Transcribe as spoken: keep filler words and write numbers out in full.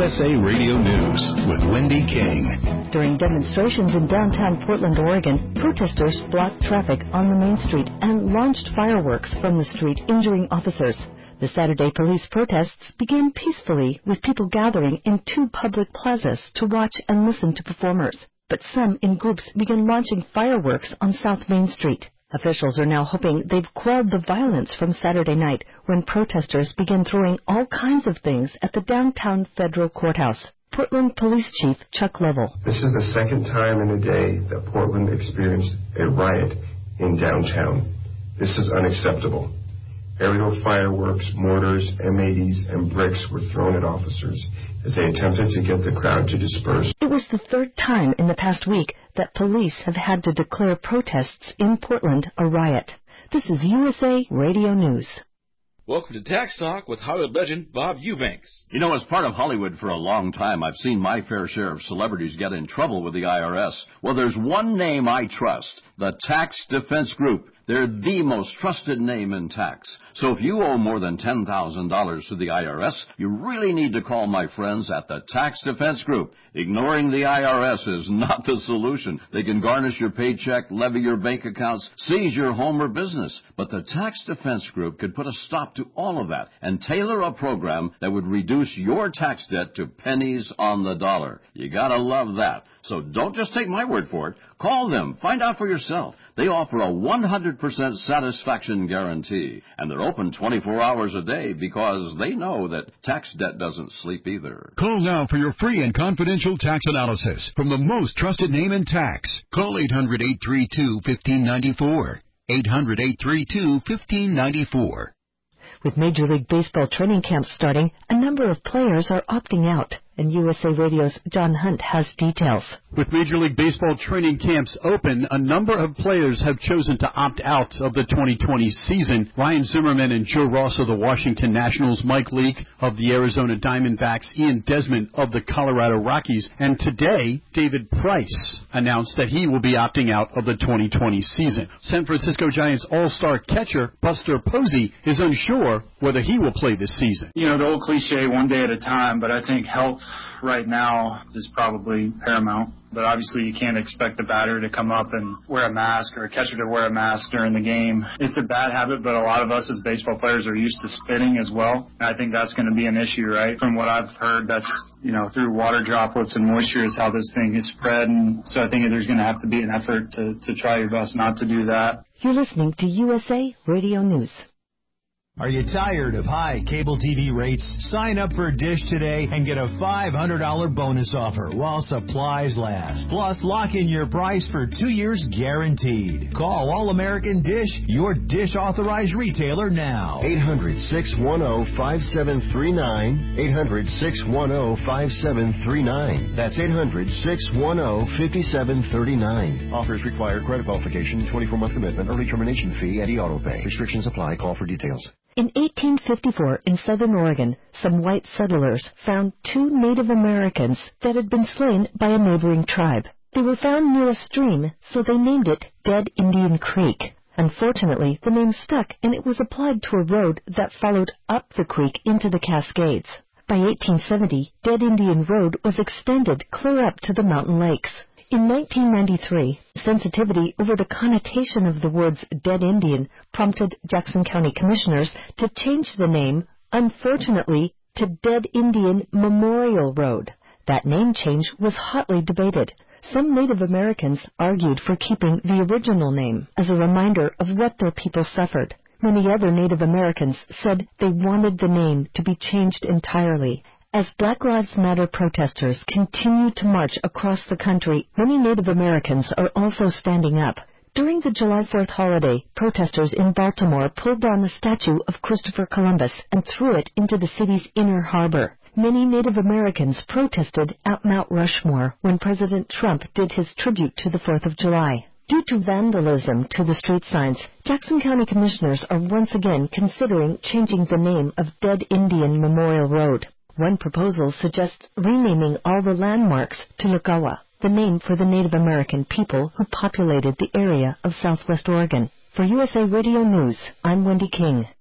S A Radio News with Wendy King. During demonstrations in downtown Portland, Oregon, protesters blocked traffic on the main street and launched fireworks from the street, injuring officers. The Saturday police protests began peacefully, with people gathering in two public plazas to watch and listen to performers. But some in groups began launching fireworks on South Main Street. Officials are now hoping they've quelled the violence from Saturday night, when protesters began throwing all kinds of things at the downtown federal courthouse. Portland Police Chief Chuck Lovell. This is the second time in a day that Portland experienced a riot in downtown. This is unacceptable. Aerial fireworks, mortars, M eighties, and bricks were thrown at officers as they attempted to get the crowd to disperse. It was the third time in the past week that police have had to declare protests in Portland a riot. This is U S A Radio News. Welcome to Tax Talk with Hollywood legend Bob Eubanks. You know, as part of Hollywood for a long time, I've seen my fair share of celebrities get in trouble with the I R S. Well, there's one name I trust, the Tax Defense Group. They're the most trusted name in tax. So if you owe more than ten thousand dollars to the I R S, you really need to call my friends at the Tax Defense Group. Ignoring the I R S is not the solution. They can garnish your paycheck, levy your bank accounts, seize your home or business. But the Tax Defense Group could put a stop to all of that and tailor a program that would reduce your tax debt to pennies on the dollar. You gotta love that. So don't just take my word for it. Call them. Find out for yourself. They offer a one hundred percent satisfaction guarantee, and they're open twenty-four hours a day because they know that tax debt doesn't sleep either. Call now for your free and confidential tax analysis from the most trusted name in tax. Call eight hundred, eight three two, one five nine four. eight hundred, eight three two, one five nine four. With Major League Baseball training camps starting, a number of players are opting out, and U S A Radio's John Hunt has details. With Major League Baseball training camps open, a number of players have chosen to opt out of the twenty twenty season. Ryan Zimmerman and Joe Ross of the Washington Nationals, Mike Leake of the Arizona Diamondbacks, Ian Desmond of the Colorado Rockies, and today, David Price announced that he will be opting out of the twenty twenty season. San Francisco Giants all-star catcher Buster Posey is unsure whether he will play this season. You know, the old cliche, one day at a time, but I think health right now is probably paramount. But obviously you can't expect the batter to come up and wear a mask or a catcher to wear a mask during the game. It's a bad habit, but a lot of us as baseball players are used to spitting as well. And I think that's going to be an issue, right? From what I've heard, that's, you know, through water droplets and moisture is how this thing is spread. And so I think there's going to have to be an effort to, to try your best not to do that. You're listening to U S A Radio News. Are you tired of high cable T V rates? Sign up for Dish today and get a five hundred dollars bonus offer while supplies last. Plus, lock in your price for two years guaranteed. Call All American Dish, your Dish authorized retailer now. eight hundred, six one zero, five seven three nine. eight hundred, six one zero, five seven three nine. That's eight hundred, six one zero, five seven three nine. Offers require credit qualification, twenty-four month commitment, early termination fee, and e-auto pay. Restrictions apply. Call for details. In eighteen fifty-four, in southern Oregon, some white settlers found two Native Americans that had been slain by a neighboring tribe. They were found near a stream, so they named it Dead Indian Creek. Unfortunately, the name stuck, and it was applied to a road that followed up the creek into the Cascades. By eighteen seventy, Dead Indian Road was extended clear up to the mountain lakes. In nineteen ninety-three, sensitivity over the connotation of the words Dead Indian prompted Jackson County Commissioners to change the name, unfortunately, to Dead Indian Memorial Road. That name change was hotly debated. Some Native Americans argued for keeping the original name as a reminder of what their people suffered. Many other Native Americans said they wanted the name to be changed entirely. As Black Lives Matter protesters continue to march across the country, many Native Americans are also standing up. During the July fourth holiday, protesters in Baltimore pulled down the statue of Christopher Columbus and threw it into the city's inner harbor. Many Native Americans protested at Mount Rushmore when President Trump did his tribute to the fourth of July. Due to vandalism to the street signs, Jackson County Commissioners are once again considering changing the name of Dead Indian Memorial Road. One proposal suggests renaming all the landmarks to Lugawa, the name for the Native American people who populated the area of southwest Oregon. For U S A Radio News, I'm Wendy King.